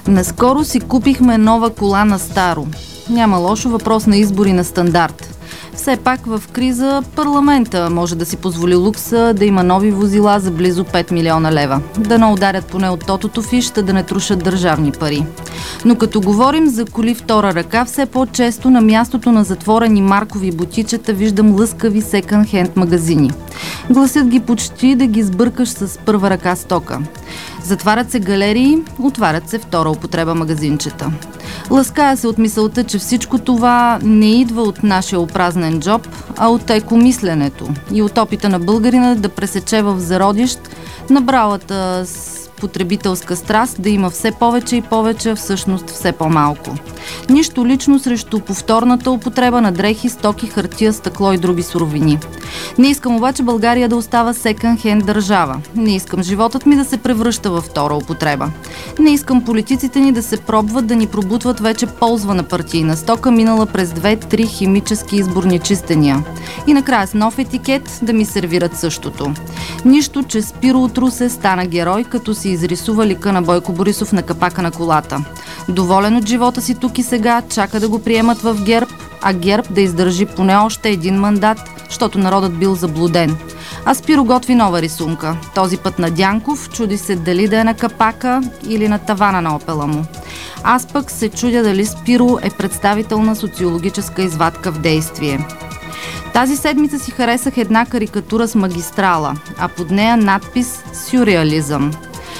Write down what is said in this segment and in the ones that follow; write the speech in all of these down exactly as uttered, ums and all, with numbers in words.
Наскоро си купихме нова кола на старо. Няма лошо, въпрос на избори на стандарт. Все пак в криза парламента може да си позволи лукса да има нови возила за близо пет милиона лева. Да не ударят поне от тотото фишта, да не трушат държавни пари. Но като говорим за коли втора ръка, все по-често на мястото на затворени маркови бутичета виждам лъскави секънд-хенд магазини. Гласят ги почти да ги сбъркаш с първа ръка стока. Затварят се галерии, отварят се втора употреба магазинчета. Лъская се от мисълта, че всичко това не идва от нашия опразнен джоб, а от екомисленето и от опита на българина да пресече в зародищ набралата потребителска страст да има все повече и повече, всъщност все по-малко. Нищо лично срещу повторната употреба на дрехи, стоки, хартия, стъкло и други суровини. Не искам обаче България да остава секънд-хенд държава. Не искам животът ми да се превръща във втора употреба. Не искам политиците ни да се пробват да ни пробутват вече ползвана партийна стока, минала през две-три химически изборни чистения. И накрая с нов етикет да ми сервират същото. Нищо, че Спиро от Русе стана герой, като си изрисува лика на Бойко Борисов на капака на колата. Доволен от живота си тук и сега, чака да го приемат в ГЕРБ, а ГЕРБ да издържи поне още един мандат, защото народът бил заблуден. А Спиро готви нова рисунка. Този път на Дянков, чуди се дали да е на капака или на тавана на опела му. Аз пък се чудя дали Спиро е представител на социологическа извадка в действие. Тази седмица си харесах една карикатура с магистрала, а под нея надпис «Сюрреализъм».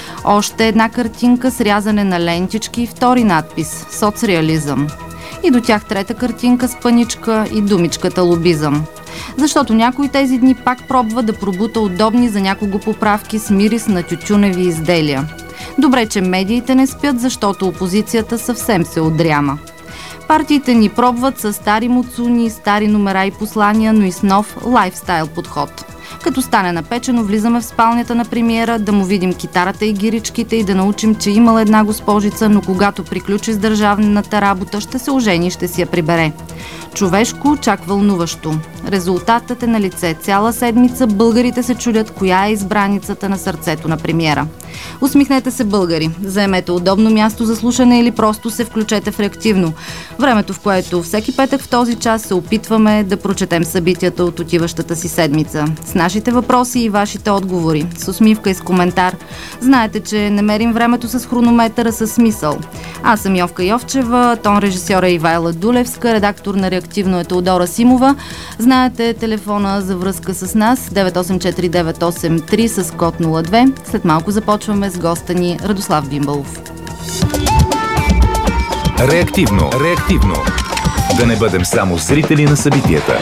Още една картинка с рязане на лентички и втори надпис «Соцреализъм». И до тях трета картинка с паничка и думичката «Лобизъм». Защото някой тези дни пак пробва да пробута удобни за някого поправки с мирис на тютюневи изделия. Добре, че медиите не спят, защото опозицията съвсем се отряма. Партиите ни пробват с стари муцуни, стари номера и послания, но и с нов лайфстайл подход. Като стане напечено, влизаме в спалнята на премиера, да му видим китарата и гиричките и да научим, че имала една госпожица, но когато приключи с държавната работа, ще се ожени и ще си я прибере. Човешко, чак вълнуващо. Резултатът е на лице. Цяла седмица българите се чудят коя е избраницата на сърцето на премиера. Усмихнете се, българи. Заемете удобно място за слушане или просто се включете в реактивно. Времето, в което всеки петък в този час се опитваме да прочетем събитията от отиващата си седмица. С нашите въпроси и вашите отговори. С усмивка и с коментар. Знаете, че не мерим времето с хронометъра, със смисъл. Аз съм Йовка Йовчева, тон режисьор е Ивайла Дулевска, редактор на Реактивно е Теодора Симова. Знаете телефона за връзка с нас девет осем четири девет осем три с код нула две. След малко започваме с госта ни Радослав Бимбалов. Реактивно, реактивно. Да не бъдем само зрители на събитията.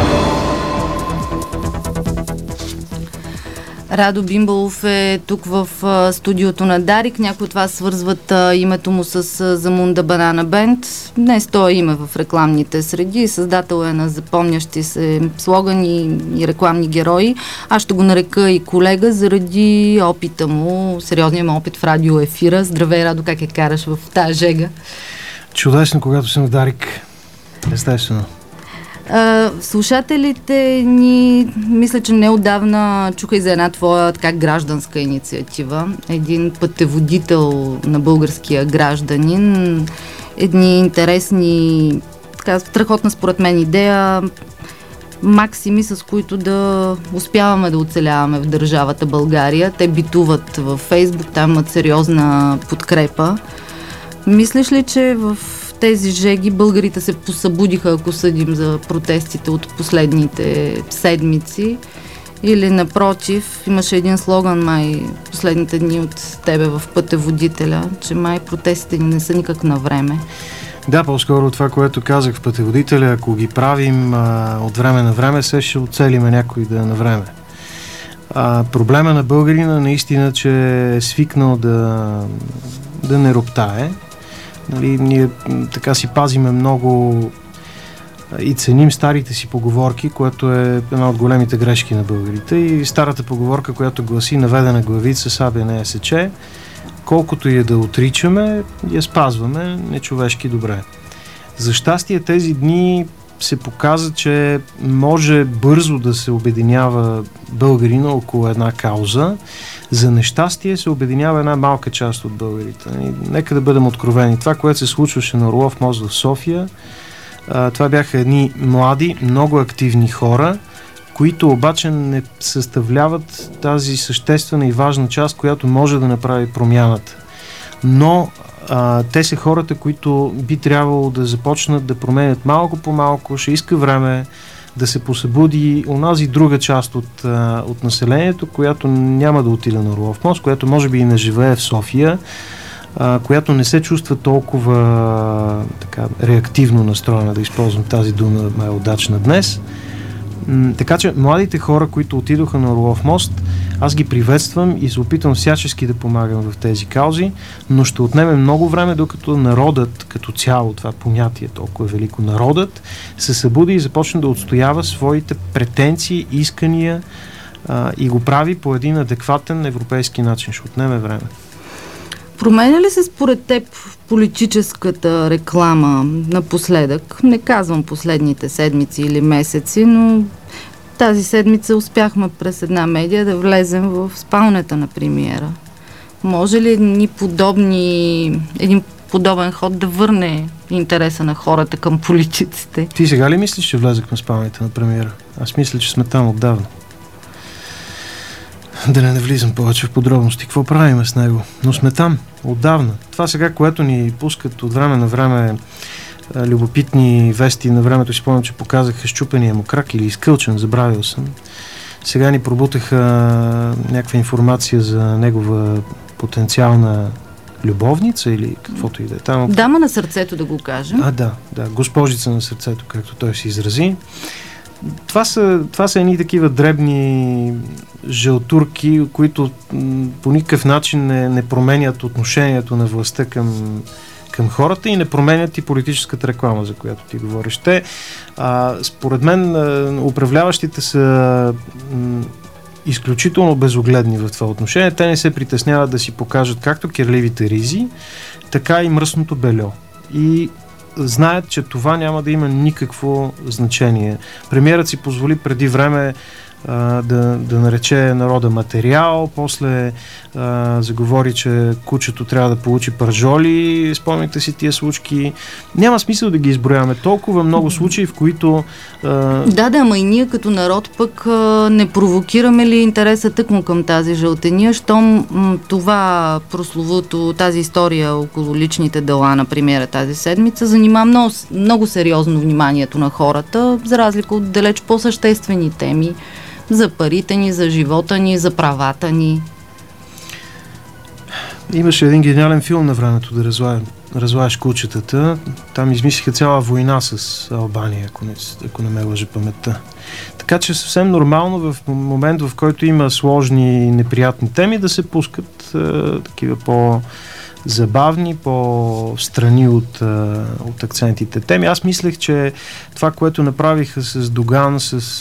Радо Бимбалов е тук в а, студиото на Дарик. Някои от вас свързват а, името му с а, Замунда Банана Бенд. Днес той е име в рекламните среди. Създател е на запомнящи се слогани и рекламни герои. Аз ще го нарека и колега заради опита му, сериозния му опит в радиоефира. Здравей, Радо, как я караш в тази жега? Чудесно, когато съм в Дарик. Естествено. Uh, слушателите ни, мисля, че неотдавна чуха и за една твоя така гражданска инициатива. Един пътеводител на българския гражданин, едни интересни, така страхотна според мен идея, максими, с които да успяваме да оцеляваме в държавата България. Те битуват във Фейсбук, там имат сериозна подкрепа. Мислиш ли, че в тези жеги българите се посъбудиха, ако съдим за протестите от последните седмици? Или напротив, имаше един слоган май последните дни от тебе в Пътеводителя, че май протестите ни не са никак на време. Да, по-скоро това, което казах в Пътеводителя, ако ги правим а, от време на време, се ще оцелиме някой да е на време. А, проблема на българина наистина, че е свикнал да, да не роптае. Нали, ние така си пазиме много и ценим старите си поговорки, което е една от големите грешки на българите. И старата поговорка, която гласи: наведена главица, сабя не я сече, колкото и е да отричаме, я спазваме нечовешки добре. За щастие тези дни се показа, че може бързо да се обединява българина около една кауза. За нещастие се обединява една малка част от българите. Нека да бъдем откровени. Това, което се случваше на Орлов мост в София, това бяха едни млади, много активни хора, които обаче не съставляват тази съществена и важна част, която може да направи промяната. Но а, те са хората, които би трябвало да започнат да променят малко по малко, ще иска време да се посъбуди онази друга част от, а, от населението, която няма да отиде на Орлов мост, която може би и не живее в София, а, която не се чувства толкова така, реактивно настроена, да използвам тази дума, ма е удачна днес. М- така че младите хора, които отидоха на Орлов мост, аз ги приветствам и се опитвам всячески да помагам в тези каузи, но ще отнеме много време, докато народът като цяло, това понятие толкова велико, народът се събуди и започне да отстоява своите претенции, искания а, и го прави по един адекватен европейски начин. Ще отнеме време. Променя ли се според теб политическата реклама напоследък? Не казвам последните седмици или месеци, но тази седмица успяхме през една медия да влезем в спалнята на премиера. Може ли ни подобни, един подобен ход да върне интереса на хората към политиците? Ти сега ли мислиш, че влезахме в спалнята на премиера? Аз мисля, че сме там отдавна. Да не навлизам повече в подробности. Какво правим с него? Но сме там отдавна. Това сега, което ни пускат от време на време любопитни вести, на времето си спомням, че показаха счупения му крак или изкълчен, забравил съм. Сега ни пробутаха някаква информация за негова потенциална любовница или каквото и да е там. Дама на сърцето, да го кажем. А, да, да, госпожица на сърцето, както той се изрази. Това са, това са едни такива дребни жълтурки, които м, по никакъв начин не, не променят отношението на властта към, към хората и не променят и политическата реклама, за която ти говориш. Те, а, според мен, а, управляващите са м, изключително безогледни в това отношение. Те не се притесняват да си покажат както кирливите ризи, така и мръсното бельо. И знаят, че това няма да има никакво значение. Премиерът си позволи преди време а, да, да нарече народа материал, после а, заговори, че кучето трябва да получи пържоли, спомните си тия случки. Няма смисъл да ги изброяваме. Толкова много случаи, в които... А... Да, да, ама и ние като народ пък а, не провокираме ли интереса тъкмо към тази жълтения, щом м, това прословото, тази история около личните дела на премиера тази седмица занима много, много сериозно вниманието на хората, за разлика от далеч по-съществени теми за парите ни, за живота ни, за правата ни. Имаше един гениален филм на времето да разлая, разлаеш кучетата. Там измислиха цяла война с Албания, ако не, ако не ме лъже паметта. Така че съвсем нормално в момент, в който има сложни и неприятни теми, да се пускат е, такива по-забавни, по-страни от, е, от акцентите теми. Аз мислех, че това, което направиха с Доган, с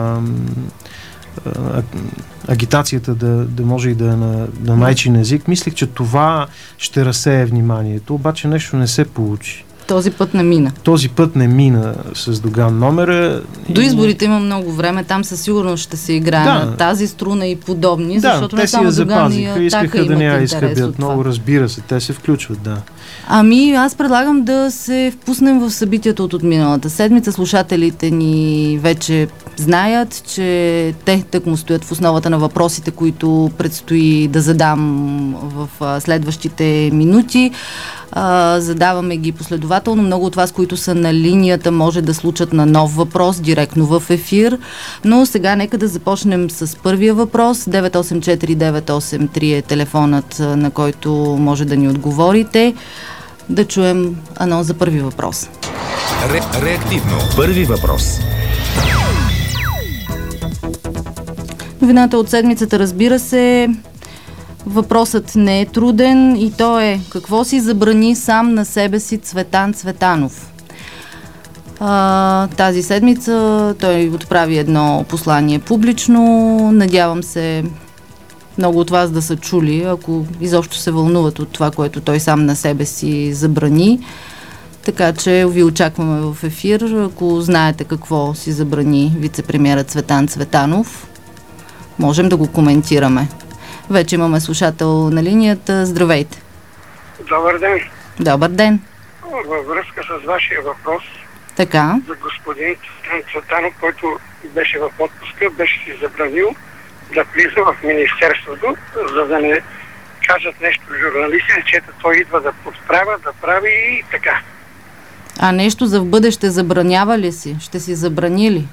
е, е, агитацията да, да може и да е на, на майчин език, мислех, че това ще разсее вниманието, обаче нещо не се получи. Този път не мина. Този път не мина с Доган номера. До изборите има много време, там със сигурност ще се играе да. на тази струна и подобни, да, защото те не само си я Доган запазиха, и искаха да не я изхъбят много, това. разбира се, те се включват, да. Ами, аз предлагам да се впуснем в събитието от миналата седмица. Слушателите ни вече знаят, че те тъкмо стоят в основата на въпросите, които предстои да задам в следващите минути. Uh, задаваме ги последователно. Много от вас, които са на линията, може да случат на нов въпрос директно в ефир. Но сега нека да започнем с първия въпрос. девет осем четири девет осем три е телефонът, на който може да ни отговорите. Да чуем анонс за първи въпрос. Ре- реактивно. Първи въпрос. Новината от седмицата, разбира се. Въпросът не е труден и то е: какво си забрани сам на себе си Цветан Цветанов? А, тази седмица той отправи едно послание публично. Надявам се много от вас да са чули, ако изобщо се вълнуват от това, което той сам на себе си забрани. Така че ви очакваме в ефир. Ако знаете какво си забрани вице-премиерът Цветан Цветанов, можем да го коментираме. Вече имаме слушател на линията. Здравейте! Добър ден! Добър ден! Във връзка с вашия въпрос така. за господин Цветан Цветанов, който беше в отпуска, беше си забранил да влиза в Министерството, за да не кажат нещо журналисти, че той идва да подправя, да прави и така. А нещо за в бъдеще забранява ли си? Ще си забрани ли?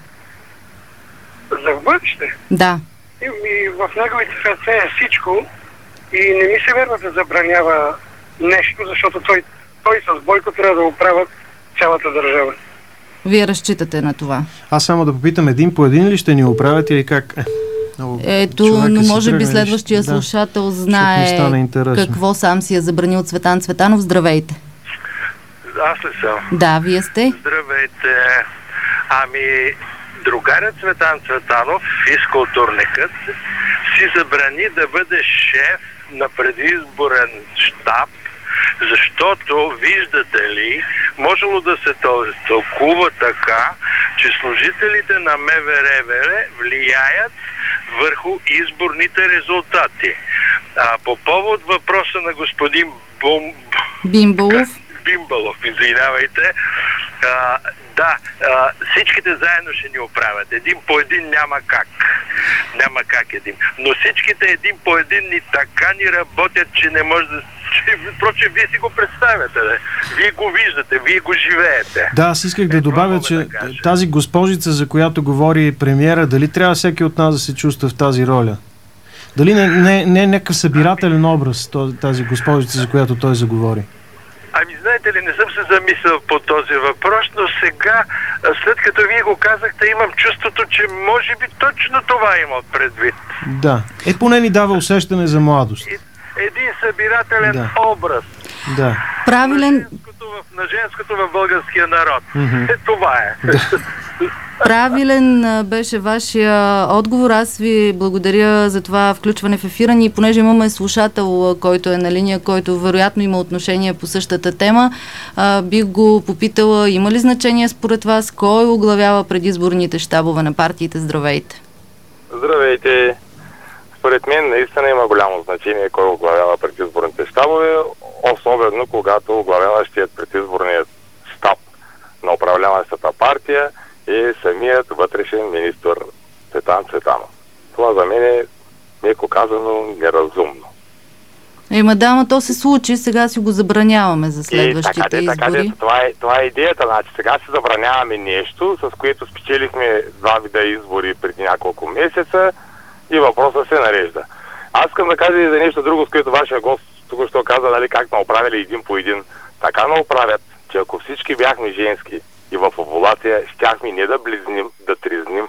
За в бъдеще? Да. И в неговите ръце е всичко и не ми се верва да забранява нещо, защото той, той с Бойко трябва да оправят цялата държава. Вие разчитате на това? Аз само да попитам, един по един ли ще ни оправят или как? Много Ето, но може би следващия да, слушател знае какво сам си е забранил Цветан Цветанов. Здравейте! Аз ли съм? Да, вие сте. Здравейте! Ами, другарят Цветан Цветанов, физкултурникът, си забрани да бъде шеф на предизборен щаб, защото, виждате ли, можело да се тълкува така, че служителите на МВР влияят върху изборните резултати. А по повод въпроса на господин Бум... Бимбалов, Бимбалов, извинявайте, а, да, а, всичките заедно ще ни оправят. Един по един няма как. Няма как един. Но всичките един по един ни така ни работят, че не може да... Впрочем, вие си го представяте. Не? Вие го виждате, вие го живеете. Да, аз исках да е, добавя, че да тази госпожица, за която говори премиера, дали трябва всеки от нас да се чувства в тази роля? Дали не, не, не е някакъв събирателен образ тази госпожица, за която той заговори? Ами, знаете ли, не съм се замислял по този въпрос, но сега, след като вие го казахте, имам чувството, че може би точно това има предвид. Да. Е, поне ни дава усещане за младост. Един събирателен да. образ. Да. Правилен... На женското в, на женското в българския народ. Mm-hmm. Е, това е. Да. Правилен беше вашия отговор. Аз ви благодаря за това включване в ефира ни, понеже имаме слушател, който е на линия, който вероятно има отношение по същата тема. А, бих го попитала, има ли значение според вас, кой оглавява предизборните щабове на партиите? Здравейте! Здравейте! Според мен наистина има голямо значение кой оглавява предизборните щабове, особено когато оглавяващият предизборният щаб на управляващата партия е самият вътрешен министър Цветан Цветанов. Това за мен е, меко казано, неразумно. Ема да, ама то се случи, сега си го забраняваме за следващите така, избори. Така, това, е, това е идеята. Значи, сега си забраняваме нещо, с което спечелихме два вида избори преди няколко месеца и въпросът се нарежда. Аз искам да кажа и за нещо друго, с което вашия гост тук що каза, нали, как ме оправили един по един. Така ме оправят, че ако всички бяхме женски и в овулация, щяхме не да близним, да трезним.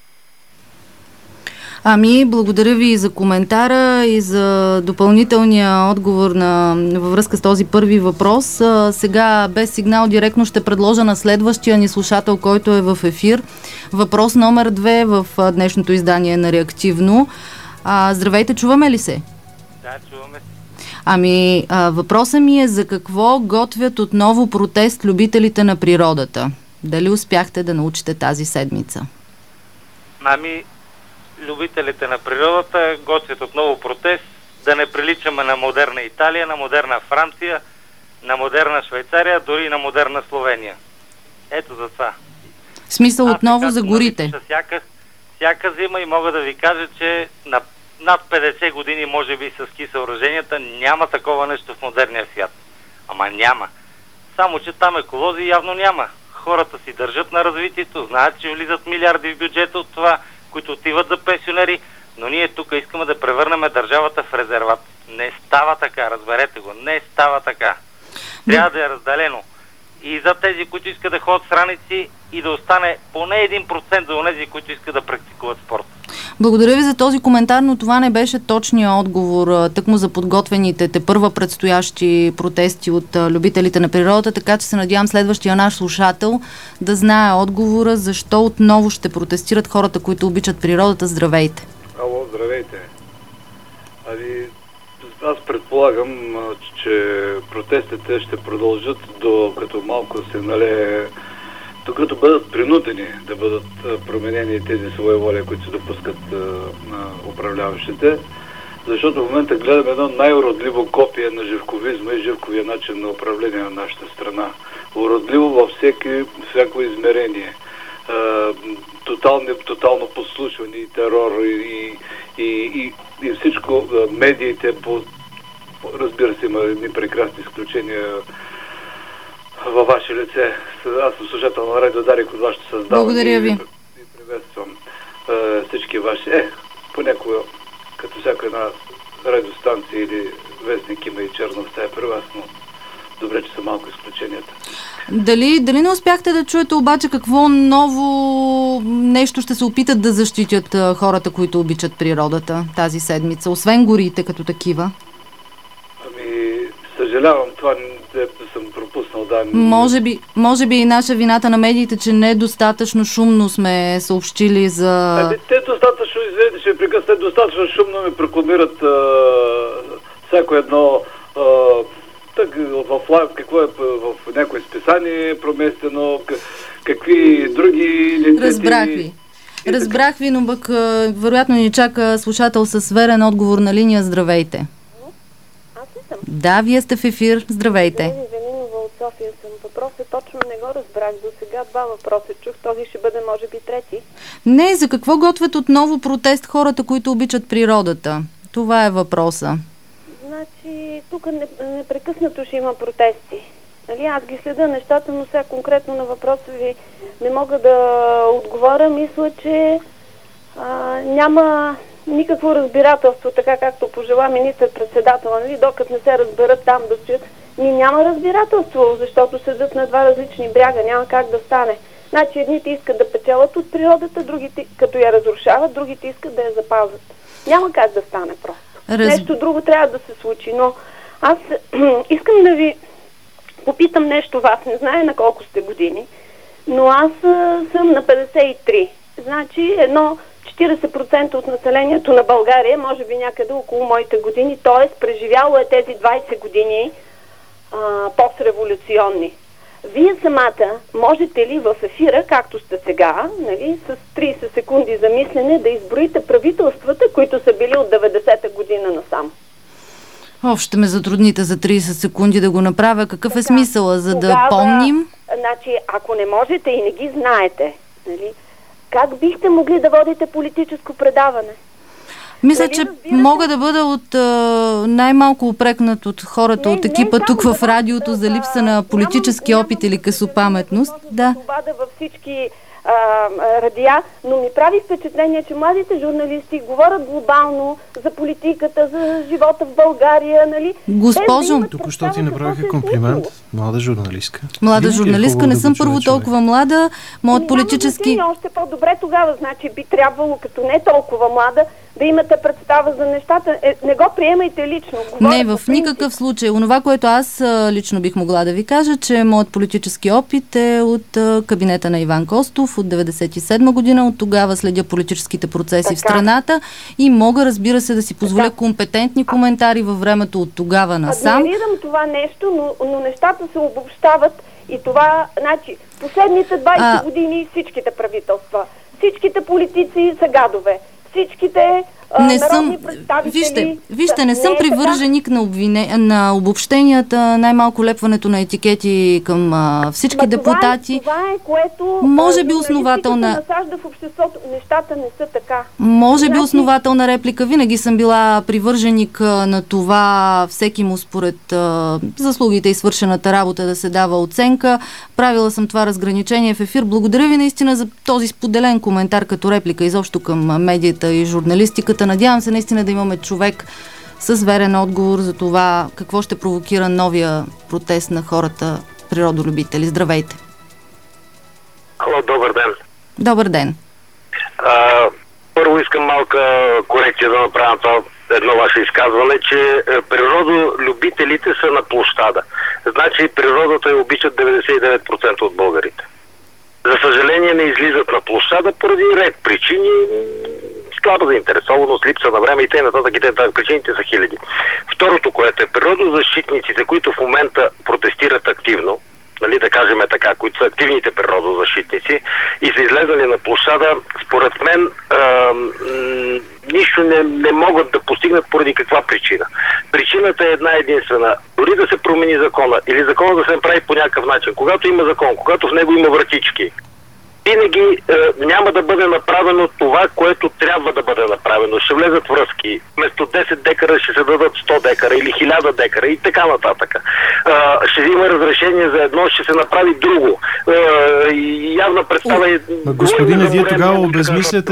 Ами, благодаря ви за коментара и за допълнителния отговор на, във връзка с този първи въпрос. А, сега без сигнал директно ще предложа на следващия ни слушател, който е в ефир. Въпрос номер две в днешното издание на Реактивно. А, здравейте, чуваме ли се? Да, чуваме. Ами, а, въпросът ми е за какво готвят отново протест любителите на природата? Дали успяхте да научите тази седмица? Ами, любителите на природата готвят отново протест, да не приличаме на модерна Италия, на модерна Франция, на модерна Швейцария, дори и на модерна Словения. Ето за това. В смисъл отново за горите? Всяка, всяка зима и мога да ви кажа, че на над петдесет години, може би с ски съоръженията, няма такова нещо в модерния свят. Ама няма. Само, че там еколози явно няма. Хората си държат на развитието, знаят, че влизат милиарди в бюджета от това, които отиват за пенсионери, но ние тук искаме да превърнем държавата в резерват. Не става така, разберете го, не става така. Трябва да е разделено. И за тези, които искат да ходят с раници, и да остане поне един процент за тези, които искат да практикуват спорт. Благодаря ви за този коментар, но това не беше точния отговор, тъкмо за подготвените те първа предстоящи протести от любителите на природата, така че се надявам следващия наш слушател да знае отговора, защо отново ще протестират хората, които обичат природата. Здравейте! Ало, здравейте! Ами, аз предполагам, че протестите ще продължат до като малко се налее, докато бъдат принудени да бъдат променени тези своеволия, които се допускат на управляващите. Защото в момента гледаме едно най-уродливо копие на живковизма и живковия начин на управление на нашата страна. Уродливо във всеки, всяко измерение. Тотално, тотално подслушване и терор и, и, и, и всичко. Медиите, по, разбира се, има едни прекрасни изключения във ваше лице. Аз съм слушател на Радио Дарик от вашето създаване. Благодаря ви. И, и приветствам всички ваши. Е, понякога, като всяка една радиостанция или вестник има и черна стая при вас, но добре, че са малко изключенията. Дали, дали не успяхте да чуете обаче какво ново нещо ще се опитат да защитят а, хората, които обичат природата тази седмица, освен горите като такива? Ами, съжалявам, това не съм пропуснал. Да, може, би, може би и наша вината на медиите, че недостатъчно шумно сме съобщили за... Ами, те достатъчно, извинете, ще ви прекъсна, те достатъчно шумно ми прокламират а, всяко едно... А, Так, в лайв, какво е в някое списание проместено, какви други идентити... Разбрах ви. Разбрах ви, но пък вероятно ни чака слушател с верен отговор на линия. Здравейте. Аз ли съм? Да, вие сте в ефир. Здравейте. Елена Велинова от София съм. Въпросът точно не го разбрах. До сега два въпроса чух. Този ще бъде може би трети. Не, за какво готвят отново протест хората, които обичат природата? Това е въпроса. Значи, тук непрекъснато ще има протести. Нали, аз ги следя нещата, но сега конкретно на въпроса ви не мога да отговоря. Мисля, че а, няма никакво разбирателство, така както пожела министър-председател, нали, докато не се разберат там да стоят. Ни няма разбирателство, защото седят на два различни бряга, няма как да стане. Значи, едните искат да печелят от природата, другите, като я разрушават, другите искат да я запазят. Няма как да стане просто. Раз... Нещо друго трябва да се случи, но аз искам да ви попитам нещо вас, не знае на колко сте години, но аз а, съм на петдесет и три. Значи едно четиридесет процента от населението на България, може би някъде около моите години, т.е. преживяло е тези двайсет години а, постреволюционни. Вие самата можете ли в ефира, както сте сега, нали, с трийсет секунди за мислене, да изброите правителствата, които са били от деветдесета година насам? О, ще ме затрудните за трийсет секунди да го направя. Какъв така, е смисъла, за тогава, да помним? Значи, ако не можете и не ги знаете, нали, как бихте могли да водите политическо предаване? Мисля, нали, че разбирате? мога да бъда от а, най-малко упрекнат от хората не, от екипа не, тук в да, радиото да, за липса на политически нямам, опит или късопаметност. Да, да. да във всички а, а, радиа, но ми прави впечатление, че младите журналисти говорят глобално за политиката, за живота в България, нали? Госпожо, да току-що ти направиха комплимент. Млада журналистка. Млада журналистка, е не съм да първо човек. толкова млада. Моят политически... Няма още по-добре тогава, значи би трябвало, като не толкова млада, да имате представа за нещата. Е, не го приемайте лично. Говоря Не, в никакъв случай. Онова, което аз а, лично бих могла да ви кажа, че моят политически опит е от а, кабинета на Иван Костов от деветдесет и седма година. От тогава следя политическите процеси така в страната и мога, разбира се, да си позволя така компетентни коментари във времето от тогава насам. Адмирирам това нещо, но, но нещата се обобщават и това, значи, последните двайсет а... години всичките правителства, всичките политици са гадове. Всичките а, не народни съм, представители... Вижте, вижте, не са, съм не е привърженик на, обвине, на обобщенията, най-малко лепването на етикети към а, всички Ма депутати. Това е, това е което... Може би основателна... насажда в обществото. Нещата не са така. Може значи... би основателна реплика. Винаги съм била привърженик а, на това всеки му според а, заслугите и свършената работа да се дава оценка. Правила съм това разграничение в ефир. Благодаря ви наистина за този споделен коментар като реплика изобщо към медията и журналистиката. Надявам се наистина да имаме човек с верен отговор за това какво ще провокира новия протест на хората природолюбители. Здравейте! Алло, добър ден! Добър ден! А, първо искам малка корекция да направя на това едно ваше изказване, че природолюбителите са на площада. Значи природата я обичат деветдесет и девет процента от българите. За съжаление не излизат на площада поради ред причини. слаба заинтересованост, липса на време и т.н. и т.н. Причините са хиляди. Второто, което е природозащитниците, които в момента протестират активно, нали, да кажем така, които са активните природозащитници и са излезали на площада, според мен а, м- нищо не, не могат да постигнат поради каква причина. Причината е една единствена. Дори да се промени закона или закона да се направи по някакъв начин, когато има закон, когато в него има вратички, винаги е, няма да бъде направено това, което трябва да бъде направено. Ще влезат връзки. Вместо десет декара ще се дадат сто декара или хиляда декара и така нататък. Е, ще има разрешение за едно, ще се направи друго. Е, явна представа е... Господине, вие тогава обезмисляте,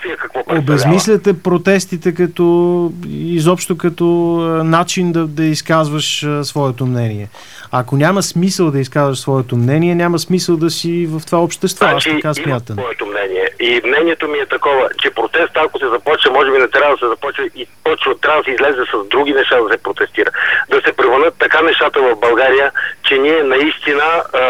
обезмисляте протестите като изобщо като начин да, да изказваш своето мнение. Ако няма смисъл да изказваш своето мнение, няма смисъл да си в това общество. Значи, аз така смятам. Моето мнение. И мнението ми е такова, че протест, ако се започне, може би не трябва да се започне и точно трябва да се излезе с други неща да се протестира. Да се превърнат така нещата в България, че ние наистина а,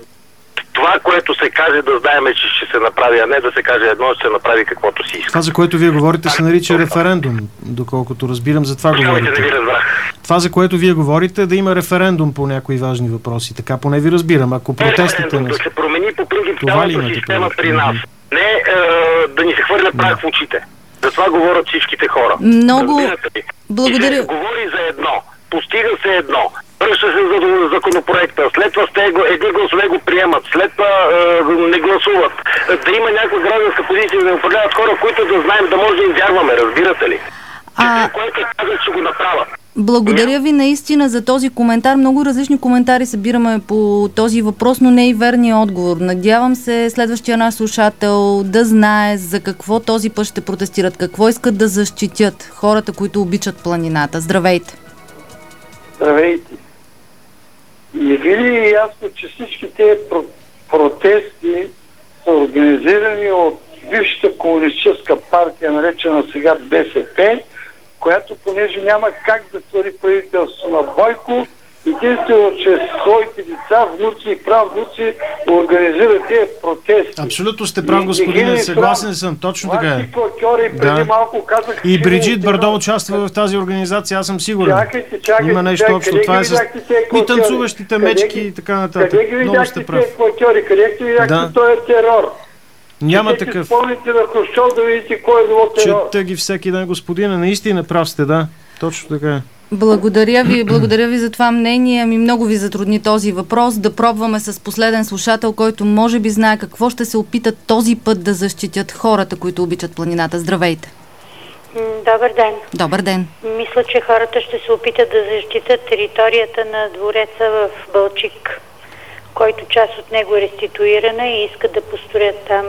това, което се каже, да знаем, че ще се направи, а не да се каже едно, ще се направи каквото си иска. Това, за което вие говорите, се нарича референдум, доколкото разбирам, за това говорите. Не ви разбрах. Това, за което вие говорите, е да има референдум по някои важни въпроси. Така поне ви разбирам. Ако протестите... Не, да се промени по принцип цялата система при нас. Не е, да ни се хвърля прах в очите. За това говорят всичките хора. Много благодаря. И се говори за едно. Постига се едно. Връща се за законопроекта. След това сте го, едни гласове го приемат. След това е, не гласуват. Да има някаква гражданска позиция да управляват хора, които да знаем, да може да им вярваме. Разбирате ли? А... Което казват, че го направят. Благодаря ви наистина за този коментар. Много различни коментари събираме по този въпрос, но не и верния отговор. Надявам се следващия наш слушател да знае за какво този път ще протестират, какво искат да защитят хората, които обичат планината. Здравейте! Здравейте! Не ви ли е ясно, че всички тези про- протести са организирани от бившата комунистическа партия, наречена сега БСП, която, понеже няма как да твори правителство на Бойко, единствено чрез своите деца, внуци и правнуци организира тези протести. Абсолютно сте прав, господине, съгласен съм, точно така е. Да. Малко казах, и Бриджит Бардо участва в тази организация, аз съм сигурен. Чакайте, чакайте, има нещо чакайте, общо. Това е с... И танцуващите мечки и така нататък. Къде ги видяхте тези клакьори? Къде ги видяхте да. този терор? Няма Ще такъв. Ще спомните на Хрущов да видите кой е било терор. Чета ги всеки ден, господина. Наистина прав сте, да. Точно така е. Благодаря ви, благодаря ви за това мнение. Ми много ви затрудни този въпрос. Да пробваме с последен слушател, който може би знае какво ще се опитат този път да защитят хората, които обичат планината. Здравейте! Добър ден! Добър ден! Мисля, че хората ще се опитат да защитят територията на двореца в Балчик, който част от него е реституирана и искат да построят там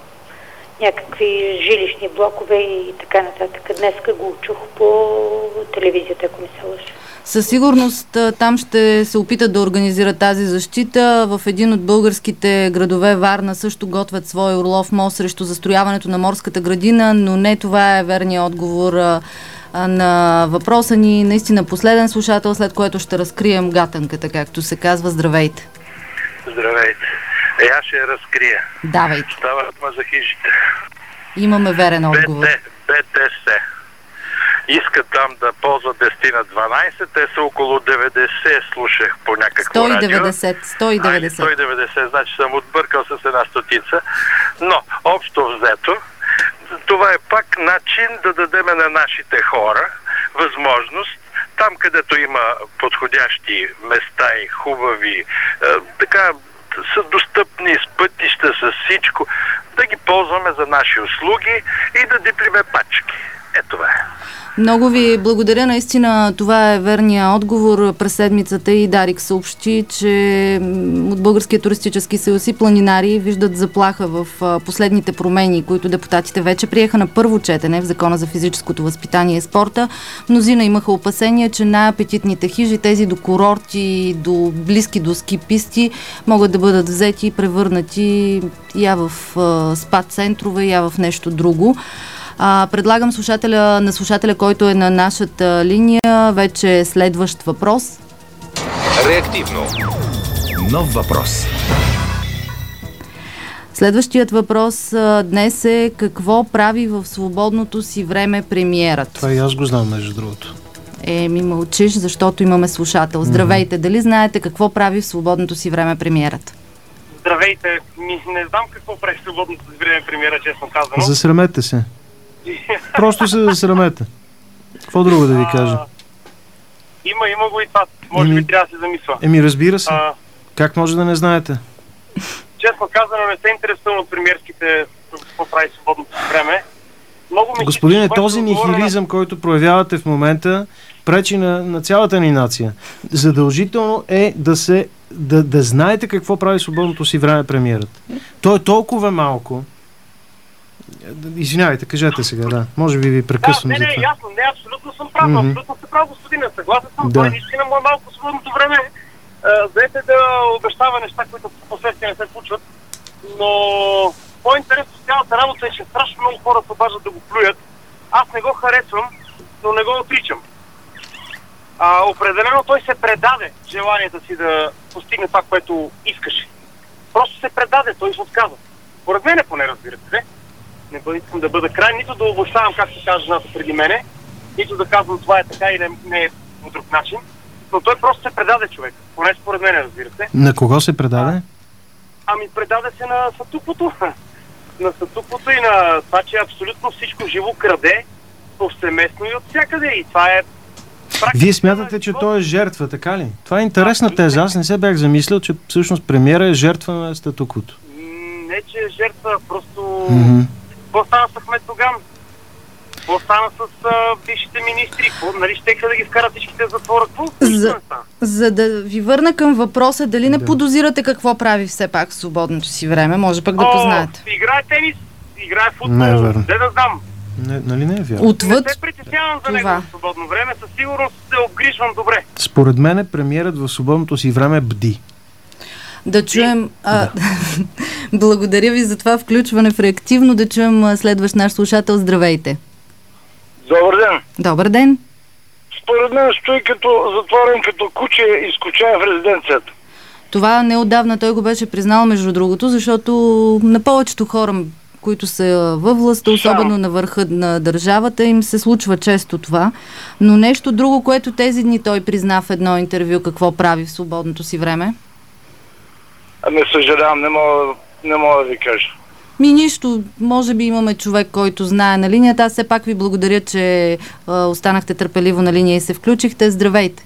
някакви жилищни блокове и така нататък. Днеска го чух по телевизията, ако не се лъжа. Със сигурност там ще се опитат да организират тази защита. В един от българските градове, Варна, също готвят свой Орлов мост срещу застрояването на морската градина, но не това е верният отговор а, а, на въпроса ни. Наистина последен слушател, след което ще разкрием гатанката, както се казва. Здравейте! Здравейте! Е, аз ще я разкрия. Давайте. Става дума за хижите. Имаме верен отговор. Б Т С. Искат там да ползват десет на дванайсет. Те са около деветдесет, слушах по някакво сто и деветдесет. сто и деветдесет. сто и деветдесет, значи съм отбъркал с една стотица. Но, общо взето, това е пак начин да дадем на нашите хора възможност там, където има подходящи места и хубави, е, така, са достъпни с пътища, с всичко, да ги ползваме за наши услуги и да диплиме пачки. Е, това е. Много ви благодаря. Наистина това е верният отговор. През седмицата и Дарик съобщи, че от Българския туристически съюз и планинари виждат заплаха в последните промени, които депутатите вече приеха на първо четене в Закона за физическото възпитание и спорта. Мнозина имаха опасения, че най-апетитните хижи, тези до курорти, до близки до ски писти, могат да бъдат взети и превърнати я в спа центрове, я в нещо друго. А, предлагам слушателя, на слушателя, който е на нашата линия, вече следващ въпрос. Реактивно. Нов въпрос. Следващият въпрос а, днес е: какво прави в свободното си време премиерът? Това и аз го знам, между другото. Е, ми мълчиш, защото имаме слушател. Здравейте, mm-hmm. дали знаете какво прави в свободното си време премиерът? Здравейте, ми не знам какво прави в свободното си време премиера, честно казано. Засрамете се. Просто се засрамете. Какво друго да ви кажа? А, има, има го и това. Може Еми, би трябва да се замисля. Еми, разбира се. А, как може да не знаете? Честно казано, не се интересувам от премиерските, какво прави в свободното си време. Много ми Господине, ще, този нихилизъм, на... който проявявате в момента, пречи на, на цялата ни нация. Задължително е да се да, да знаете какво прави свободното си време премиерът. То е толкова малко. Извинявайте, кажете сега, да. Може би ви прекъсвам да, не, за не, това. ясно, не, абсолютно съм прав, mm-hmm. абсолютно съм прав, господине, съгласен съм, да. Това наистина му е малко свободното време. Заете да обещава неща, които в последствие не се случват, но по-интересно с цялата работа е, че страшно много хора се обаждат да го плюят. Аз не го харесвам, но не го отричам. А, определено той се предаде желанието си да постигне това, което искаше. Просто се предаде, той се отказа. Поред мен поне, разбирате се. Не бъде, искам да бъда край, нито да обощавам, както каза жената преди мене, нито да казвам това е така и не, не е по друг начин. Но той просто се предаде, човек. Поне според мен, разбира се. На кого се предаде? А, ами предаде се на статуквото. На статуквото и на това, че абсолютно всичко живо краде повсеместно и от всякъде. И това е... Вие смятате, че той е жертва, така ли? Това е интересна теза. Аз не се бях замислил, че всъщност премиера е жертва на статуквото. Не, че е жертва, просто... Mm-hmm. Какво стана с Ахмед Доган? Какво стана с а, бившите министри? Какво, нали щеха да ги вкарат всичките в затвора? Какво? За, за да ви върна към въпроса, дали не да. подозирате какво прави все пак в свободното си време? Може пък да О, познаете. Играе тенис, играе футбол, не е верно. Де да знам. Не, нали не е вярно? Отвъд не се притеснявам за него в свободно време, със сигурност се обгрижвам добре. Според мен премиерът в свободното си време бди. Да чуем... А, да. Благодаря ви за това включване в Реактивно. Да чуем следващ наш слушател. Здравейте. Добър ден. Добър ден. Според мен стои като затворен като куче и скучае в резиденцията. Това неотдавна той го беше признал, между другото, защото на повечето хора, които са във властта, особено на върха на държавата, им се случва често това. Но нещо друго, което тези дни той призна в едно интервю, какво прави в свободното си време? Ами съжалявам, не мога, не мога да ви кажа. Ми нищо, може би имаме човек, който знае на линията. Аз все пак ви благодаря, че а, останахте търпеливо на линия и се включихте. Здравейте!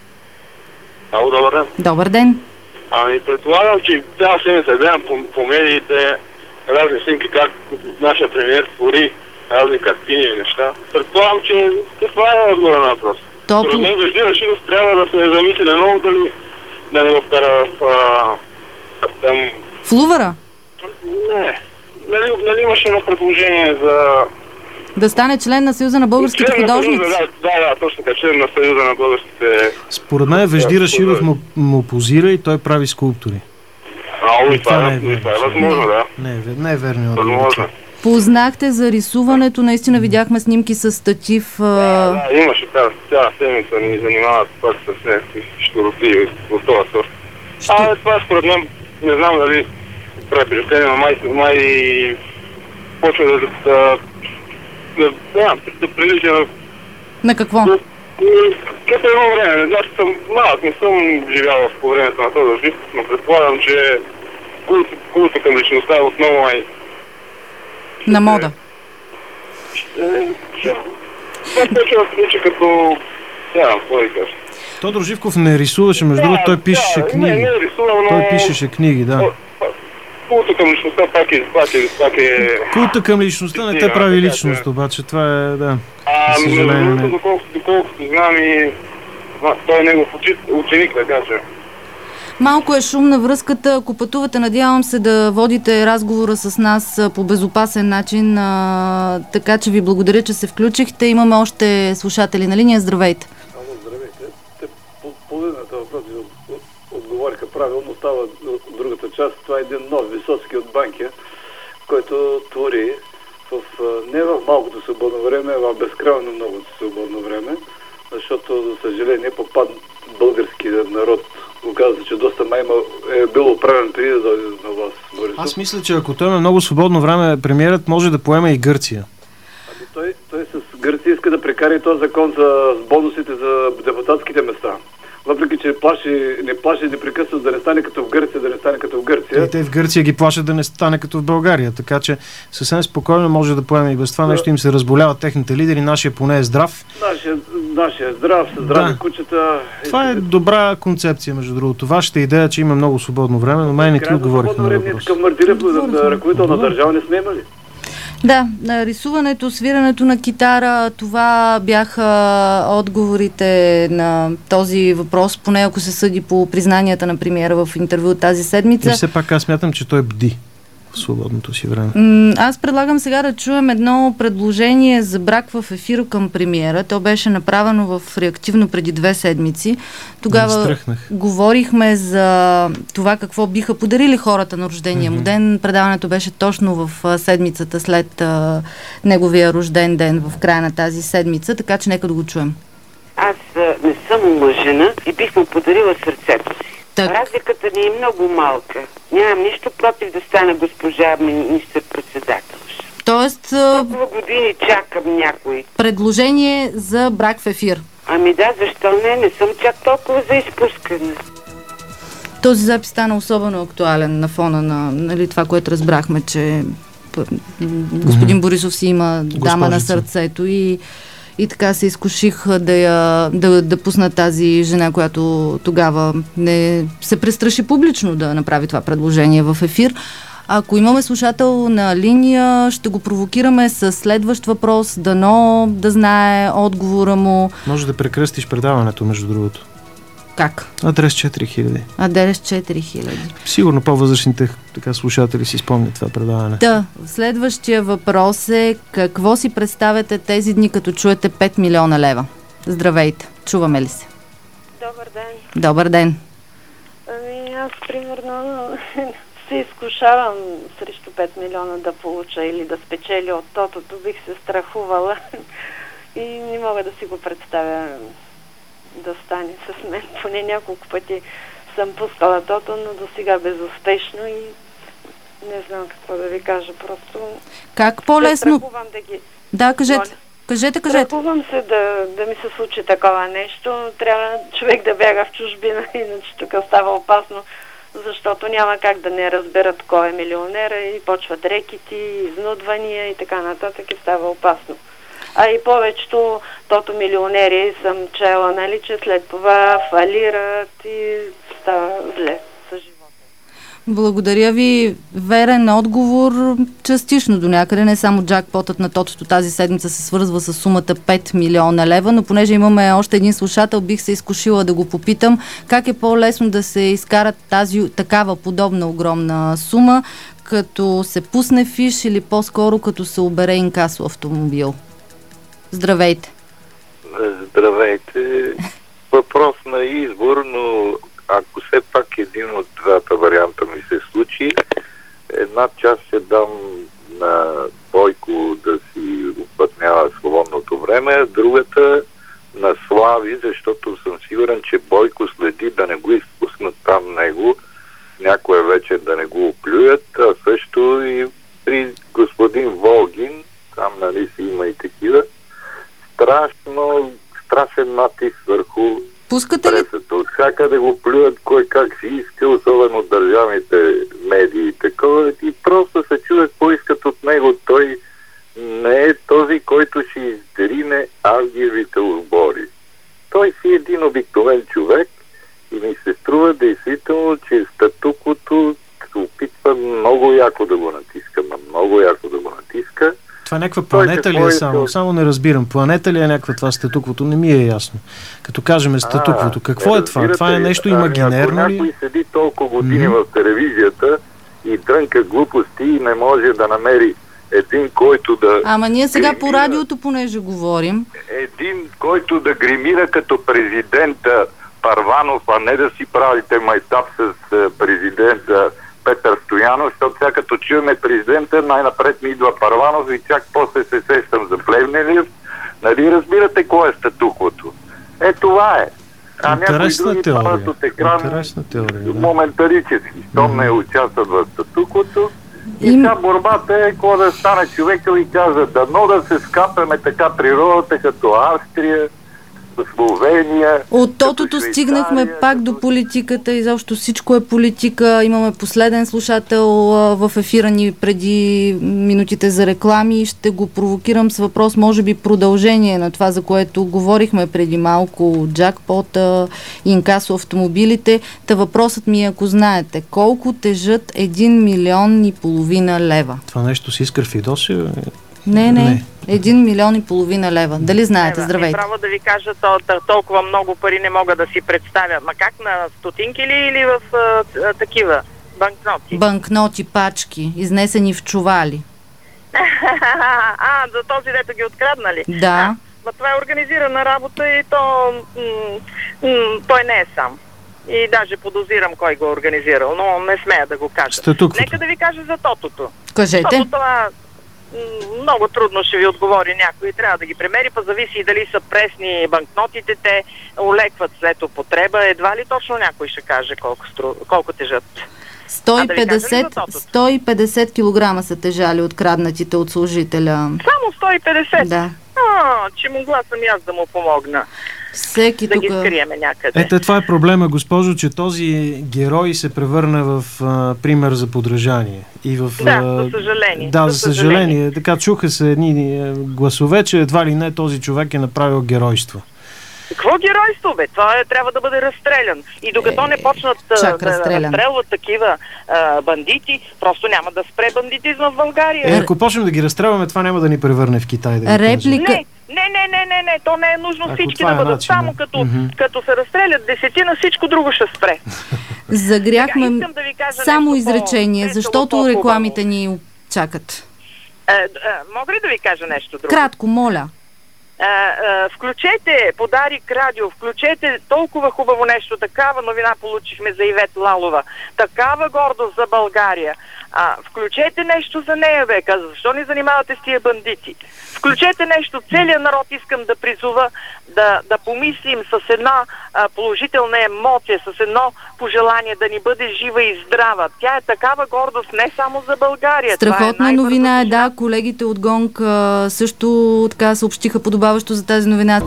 Ало, добър ден! Добър ден! Ами предполагам, че цяла седмица гледам по, по медиите разни снимки, как нашия премиер твори разни картини и неща. Предполагам, че това е отгоре на въпрос. Топло. Според мен Вежди Рашидов трябва да се замисли много дали да не го вкара в а, там... В Лувъра? Не. Нали, нали имаше едно предложение за... Да стане член на Съюза на българските член художници? На Съюза, да, да, точно така, член на Съюза на българските... Според мен Вежди Рашидов му, му позира и той прави скулптури. А, и това, това, е, това е възможно, да. Не, не, не е верно. Възможно. Познахте за рисуването, наистина видяхме снимки с статив. А... Да, да, имаше цяла, цяла седмица ни занимават пак с някакви щуроти от това сорт. А, това според мен, не знам дали прави впечатление, но май, май почва да да, да, да, да, да прилича на... На какво? Като едно време. Аз съм малък, не съм живял по времето на този жив, но предполагам, че култа към личността е отново май... На мода. Това почва да се като... Да, какво да кажа. Тодор Живков не рисуваше, между другото, той пишеше да, книги. Не, не рисувам, но... Той пишеше книги, да. Култа към личността пак е... Пак е, пак е... Култа към личността не те прави личност, обаче това е, да. А, между другото, доколкото, доколкото знам и... Той е негов ученик, да кажа. Малко е шумна връзката. Ако пътувате, надявам се да водите разговора с нас по безопасен начин. А, така че ви благодаря, че се включихте. Имаме още слушатели на линия. Здравейте. Здравейте. Те половината въпроси отговориха правилно. Става от другата част. Това е един нов Висоцки от Банкя, който твори в, не в малкото свободно време, а в безкрайно многото свободно време, защото, за съжаление, попад българския народ оказва, че доста май е било правен преди да дойде на власт Борис Аз мисля, че ако той има много свободно време, премиерът може да поеме и Гърция. Ами той, той с Гърция иска да прекара и този закон за бонусите за депутатските места. Въпреки, че плаши, не плаши непрекъснато да не стане като в Гърция, да не стане като в Гърция. И те в Гърция ги плашат да не стане като в България, така че съвсем спокойно може да поеме и без това нещо, им се разболяват техните лидери, нашия поне е здрав. Нашия, нашия е здрав, с здрави да. Кучета. Това е добра концепция, между другото. Вашата идея, че има много свободно време, но мен не ти отговорих на въпрос. Към Мартирев, да ръководител на държава не сме имали. Да, рисуването, свирането на китара, това бяха отговорите на този въпрос, поне ако се съди по признанията на премиера в интервю тази седмица. И все пак аз смятам, че той бди в свободното си време. Аз предлагам сега да чуем едно предложение за брак в ефира към премиера. То беше направено в Реактивно преди две седмици. Тогава говорихме за това какво биха подарили хората на рождения му ден. Предаването беше точно в седмицата след а, неговия рожден ден в края на тази седмица, така че нека да го чуем. Аз а, не съм омъжена и бих му подарила сърцето си. Так. Разликата ни е много малка. Нямам нищо против да стана госпожа министър-председател. Тоест... Толкова години чакам някой. Предложение за брак в ефир. Ами да, защо не? Не съм чак толкова за изпускане. Този запис стана особено актуален на фона на, нали, това, което разбрахме, че господин mm-hmm. Борисов си има дама Госпожица. На сърцето и И така се изкуших да, я, да, да пусна тази жена, която тогава не се престраши публично да направи това предложение в ефир. Ако имаме слушател на линия, ще го провокираме с следващ въпрос, дано да знае отговора му. Може да прекръстиш предаването, между другото. Как? Адрес четири хиляди. Адрес четири хиляди. Сигурно по-възрастните така слушатели си спомнят това предаване. Да, следващия въпрос е: какво си представяте тези дни, като чуете пет милиона лева? Здравейте, чуваме ли се? Добър ден. Добър ден. Ами аз примерно се изкушавам срещу пет милиона да получа или да спечеля от тотото. Бих се страхувала и не мога да си го представя да стане с мен. Поне няколко пъти съм пускала тото, но до сега безуспешно и не знам какво да ви кажа. Просто как по-лесно? Страхувам да ги... Да, кажете. Кажете, кажете. Страхувам се да, да ми се случи такова нещо. Трябва човек да бяга в чужбина, иначе тук става опасно, защото няма как да не разберат кой е милионера и почват рекети, изнудвания и така нататък и става опасно. А и повечето тото милионери съм чела, нали, че след това фалират и става зле с живота. Благодаря ви. Верен отговор, частично до някъде. Не само джакпотът на тотото тази седмица се свързва с сумата пет милиона лева, но понеже имаме още един слушател, бих се изкушила да го попитам как е по-лесно да се изкарат тази такава подобна огромна сума, като се пусне фиш или по-скоро като се обере инкасо автомобил. Здравейте. Здравейте. Въпрос на избор, но ако все пак един от двата варианта ми се случи, една част ще дам на Бойко да си опътнява свободното време, а другата на Слави, защото съм сигурен, че Бойко следи да не го изпуснат там него, някоя вечер да не го оплюят, а също и при господин Волгин, там нали си има и такива, страшно, страшен натиск върху Пускате ли? пресата. От всякъде го плюят кой как си иска, особено държавните медии и такова. И просто се чува какво искат от него. Той не е този, който ще издрине авгиевите отбори. Той си е един обикновен човек и ми се струва действително, че статуквото се опитва много яко да го натиска, много яко да го натиска. Това някаква планета ли е само? Само не разбирам. Планета ли е някаква това статуквото? Не ми е ясно. Като кажем статуквото, какво е това? Това е нещо имагинерно ли? Ако някой седи толкова години mm-hmm. в телевизията и дрънка глупости и не може да намери един, който да... Ама ние сега гримира, по радиото, понеже говорим. Един, който да гримира като президента Първанов, а не да си правите майтап с президента Петър Стоянов, защото сега като чуваме президента, най-напред ми идва Първанов и чак после се сещам за Плевнелиев. Нали разбирате кое е статуквото? Е, това е. А някои други падат от екран теория, да. моментарически. Щом mm-hmm. не участват в статуквото. И Им... сега борбата е, кога да стане човека и каза, дано да се скапаме така природата, като Австрия, Словения. От тотото стигнахме пак до политиката, изобщо всичко е политика. Имаме последен слушател а, в ефира ни преди минутите за реклами. Ще го провокирам с въпрос, може би продължение на това, за което говорихме преди малко, джакпота, инкасо автомобилите. Та въпросът ми е, ако знаете, колко тежат един милион и половина лева? Това нещо с Искър Фидосио? Не, не. не. Един милион и половина лева. Дали знаете? Здравейте. Право да ви кажа, то, толкова много пари не мога да си представя. Ма как, на стотинки ли или в а, а, такива банкноти? Банкноти, пачки, изнесени в чували. А, за този дето ги откраднали? Да. Ма това е организирана работа и то м- м- той не е сам. И даже подозирам кой го е организирал, но не смея да го кажа. Статуквото. Нека да ви кажа за тотото. Кажете. Тото това много трудно ще ви отговори някой. Трябва да ги премери, па зависи и дали са пресни банкнотите, те олекват след употреба. Едва ли точно някой ще каже колко, стру... колко тежат. сто и петдесет, сто и петдесет килограма са тежали откраднатите от служителя. Само сто и петдесет? Да. А, че могла съм и аз да му помогна. Всеки да тук... ги скриеме някъде. Ето, това е проблема, госпожо, че този герой се превърна в а, пример за подражание. И в, да, а, за съжаление. Да, за съжаление. съжаление. Така чуха се едни гласове, че едва ли не този човек е направил геройство. Какво геройство, бе? Това е, трябва да бъде разстрелян. И докато е, не почнат да разстрелват такива а, бандити, просто няма да спре бандитизма в България. Е, ако почнем да ги разстрелваме, това няма да ни превърне в Китай. Да Реплика... Не, не, не, не, не, не, то не е нужно. Ако всички да е бъдат начин, само като, mm-hmm. като се разстрелят десетина, всичко друго ще спре. Загряхме да само изречение, защото рекламите ни чакат. Е, е, мога ли да ви кажа нещо друго? Кратко, моля. А, а, включете Подарик радио, включете толкова хубаво нещо, такава новина получихме за Ивет Лалова, такава гордост за България. А, включете нещо за нея, бе, каза, защо ни занимавате с тия бандити? Включете нещо, целият народ искам да призува да, да помислим с една а, положителна емоция, с едно пожелание да ни бъде жива и здрава. Тя е такава гордост не само за България. Страхотна е новина е, да, колегите от Гонг а, също така съобщиха подобаващо за тази новина.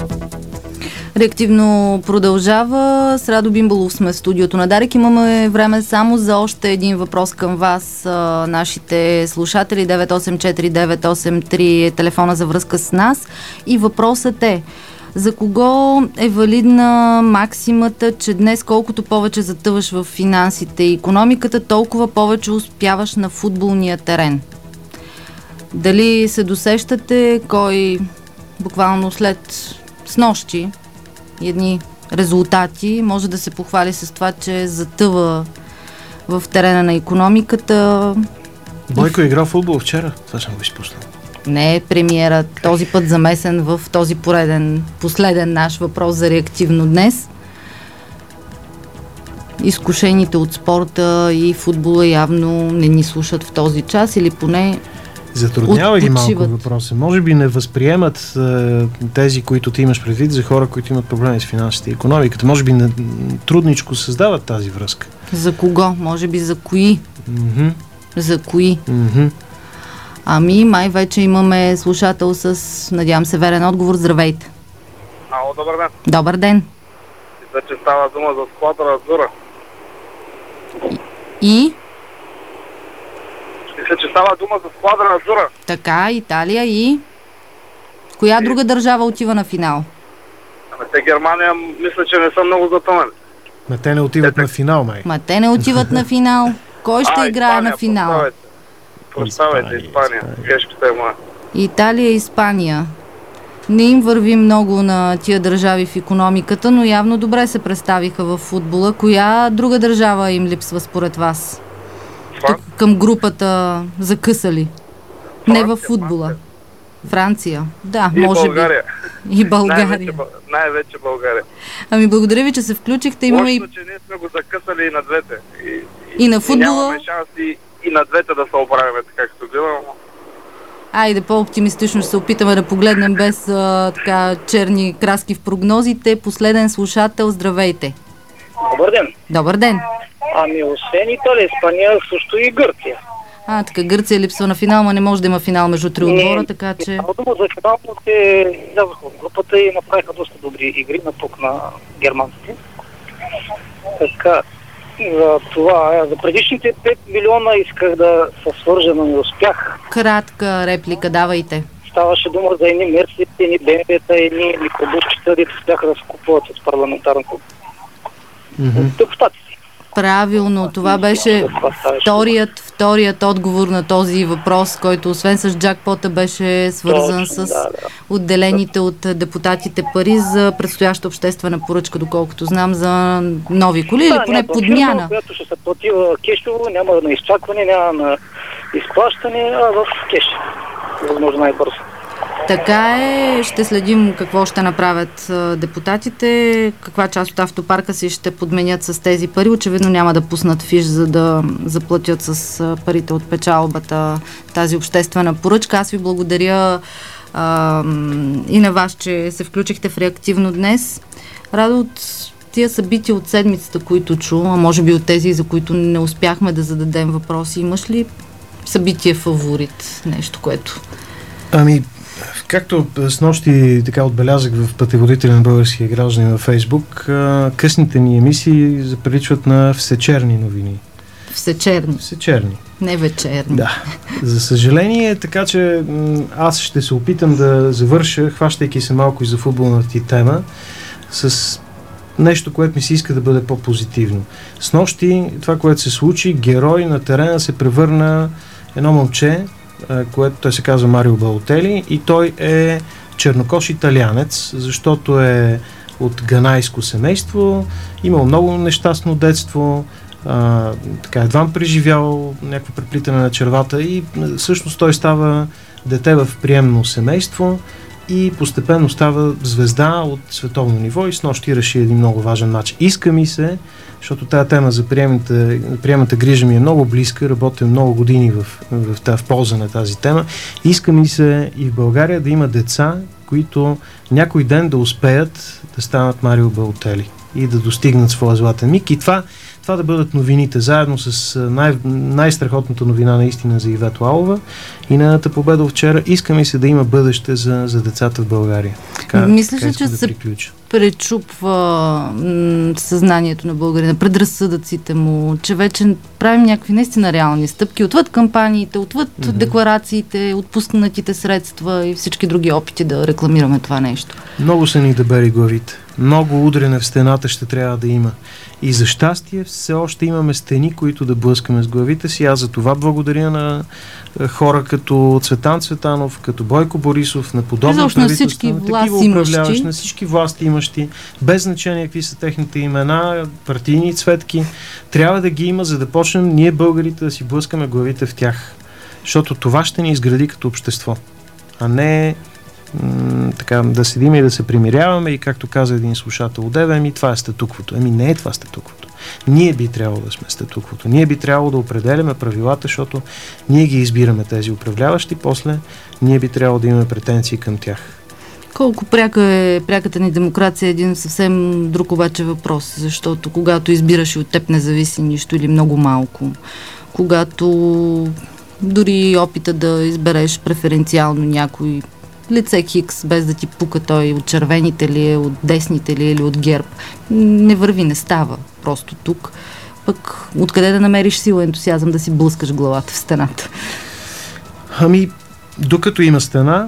Реактивно продължава. С Радо Бимбалов сме в студиото на Дарик. Имаме време само за още един въпрос към вас, а, нашите слушатели. девет осем четири девет осем три е телефона за връзка с нас. И въпросът е: за кого е валидна максимата, че днес колкото повече затъваш в финансите и икономиката, толкова повече успяваш на футболния терен? Дали се досещате кой буквално след снощи едни резултати може да се похвали с това, че затъва в терена на икономиката? Бойко е играл футбол вчера, това съм го изпуснал. Не е премиера, този път замесен в този пореден, последен наш въпрос за реактивно днес. Изкушените от спорта и футбола явно не ни слушат в този час или поне затруднява ги малко въпроса. Може би не възприемат е, тези, които ти имаш предвид, за хора, които имат проблеми с финансите и икономиката. Може би не, трудничко създават тази връзка. За кого? Може би за кои? Mm-hmm. За кои? Mm-hmm. Ами, май вече имаме слушател с, надявам се, верен отговор. Здравейте. Ало, добър ден. Добър ден. Мисля, че става дума за Сквадра Азура. И? Мисля, че става дума за Сквадра Азура. Така, Италия и... Коя и... друга държава отива на финал? Ами те Германия, мисля, че не са много затънали. Ма те не отиват те, на финал, май. Ма те не отиват на финал. Кой ще а, играе Испания, на финал? Поставете, поставете Испания. Грешката е моя. Италия и Испания. Не им върви много на тия държави в икономиката, но явно добре се представиха в футбола. Коя друга държава им липсва според вас? Тук към групата закъсали. Франция, не в футбола. Франция. Франция. Да, и може България. би. И България. Най-вече, най-вече България. Ами благодаря ви, че се включихте. Имаме Лошо, и... че ние сме го закъсали и на двете. И, и, и на футбола. И нямаме шанс и, и на двете да се оправим така, както гледам. Айде, по-оптимистично ще се опитаме да погледнем без а, така черни краски в прогнозите. Последен слушател, здравейте. Добър ден. Добър ден. Ами освен Италия, Испания, също и Гърция. А, така, Гърция липсва на финал, но не може да има финал между три отбора, така че... Само дума за финал, но те влязаха в групата и направиха доста добри игри на тук на германците. Така, за това, за предишните пет милиона исках да се свържа, но не успях. Кратка реплика, давайте. Ставаше дума за едни мерси, едни БМВ-та, едни микробусчета, дето успяха да се купуват с парламентарното. Mm-hmm. Депутати. Правилно, това беше вторият, вторият отговор на този въпрос, който освен с джакпота беше свързан с отделените от депутатите пари за предстояща обществена поръчка, доколкото знам, за нови коли или поне подмяна. Фирма, която ще се плати кешово, няма на изчакване, няма на изплащане, а в кеш. Възможно най-бързо. Така е, ще следим какво ще направят депутатите, каква част от автопарка си ще подменят с тези пари. Очевидно няма да пуснат фиш, за да заплатят с парите от печалбата тази обществена поръчка. Аз ви благодаря а, и на вас, че се включихте в Реактивно днес. Радо, от тия събития от седмицата, които чу, а може би от тези, за които не успяхме да зададем въпроси, имаш ли събитие фаворит? Нещо, което... Ами, както с нощи така отбелязах в пътеводителя на българския граждани във Фейсбук, късните ни емисии заприличват на всечерни новини. Всечерни? Всечерни. Не вечерни. Да. За съжаление, така че аз ще се опитам да завърша, хващайки се малко и за футболната ти тема, с нещо, което ми се иска да бъде по-позитивно. С нощи това, което се случи, герой на терена се превърна едно момче, което той се казва Марио Балотели, и той е чернокож италианец, защото е от ганайско семейство, имал много нещастно детство, а, така едвам преживял някакво преплитане на червата и всъщност той става дете в приемно семейство и постепенно става звезда от световно ниво и с нощи реши един много важен матч. Иска ми се, защото тази тема за приемната, приемната грижа ми е много близка, работя много години в, в, в, в полза на тази тема. Иска ми се и в България да има деца, които някой ден да успеят да станат Марио Балотели и да достигнат своя златен миг. И това, това да бъдат новините, заедно с най- най-страхотната новина наистина за Ивет Лалова и нейната победа вчера. Иска ми се да има бъдеще за, за децата в България. Така, Мисля, така че да се приключа. пречупва м- съзнанието на българина, предразсъдъците му, че вече правим някакви наистина реални стъпки, отвъд кампаниите, отвъд mm-hmm. декларациите, отпуснатите средства и всички други опити да рекламираме това нещо. Много са ни дебели главите. Много удрене в стената ще трябва да има. И за щастие все още имаме стени, които да блъскаме с главите си. Аз за това благодаря на хора като Цветан Цветанов, като Бойко Борисов, на подобни правителства, на всички власти имащи. На всички власти имащи, без значение какви са техните имена, партийни цветки. Трябва да ги има, за да почнем ние българите да си блъскаме главите в тях. Защото това ще ни изгради като общество. А не м- така, да седим и да се примиряваме и както каза един слушател одеве, ами това е статуквото. Ами не е това статуквото. Ние би трябвало да сме статуквото. Ние би трябвало да определяме правилата, защото ние ги избираме тези управляващи, после ние би трябвало да имаме претенции към тях. Колко пряка е пряката ни демокрация е един съвсем друг обаче въпрос, защото когато избираш и от теб не зависи нищо или много малко, когато дори опита да избереш преференциално някой лице Хикс, без да ти пука той от червените ли е, от десните ли е или от ГЕРБ, не върви, не става просто тук. Пък откъде да намериш сила, ентусиазъм да си блъскаш главата в стената? Ами, докато има стена,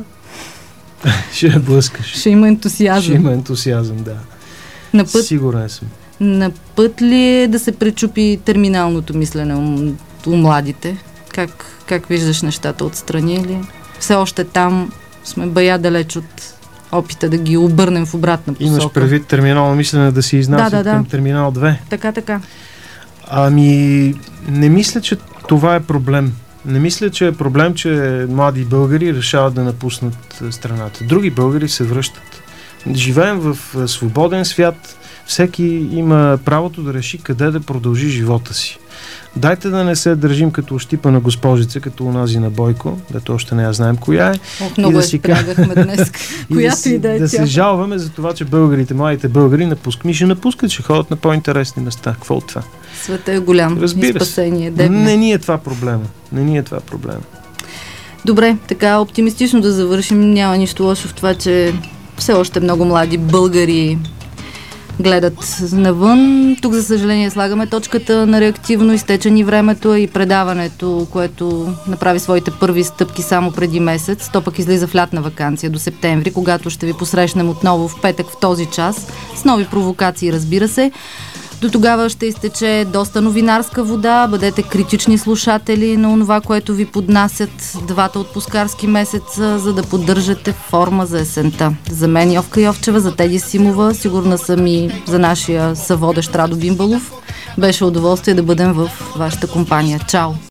ще я блъскаш. Ще има ентусиазъм. Ще има ентусиазъм, да. На път, Сигурен съм. На път ли е да се пречупи терминалното мислене у, у младите? Как, как виждаш нещата отстрани или все още там сме бая далеч от опита да ги обърнем в обратна посока? Имаш предвид терминално мислене да се изнасят да, да, към да. терминал две? Така, така. Ами, не мисля, че това е проблем. Не мисля, че е проблем, че млади българи решават да напуснат страната. Други българи се връщат. Живеем в свободен свят. Всеки има правото да реши къде да продължи живота си. Дайте да не се държим като ощипана госпожица, като онази на Бойко, дето още не я знаем коя е. Ох, много да я си спрягахме днес. Която и да е да тя. се жалваме за това, че българите, младите българи напускат. Ми ще напускат, ще ходят на по-интересни места. Какво от това? Света е голям. Разбира и спасение. се. Не ни е това проблема. Не ни е това проблема. Добре, така оптимистично да завършим. Няма нищо лошо в това, че все още много млади българи гледат навън. Тук, за съжаление, слагаме точката на реактивно, изтече ни времето и предаването, което направи своите първи стъпки само преди месец. То пък излиза в лятна ваканция до септември, когато ще ви посрещнем отново в петък в този час с нови провокации, разбира се. До тогава ще изтече доста новинарска вода. Бъдете критични слушатели на онова, което ви поднасят двата отпускарски месеца, за да поддържате форма за есента. За мен Йовка Йовчева, за Теди Симова, сигурна съм и за нашия съводещ Радо Бимбалов. Беше удоволствие да бъдем в вашата компания. Чао!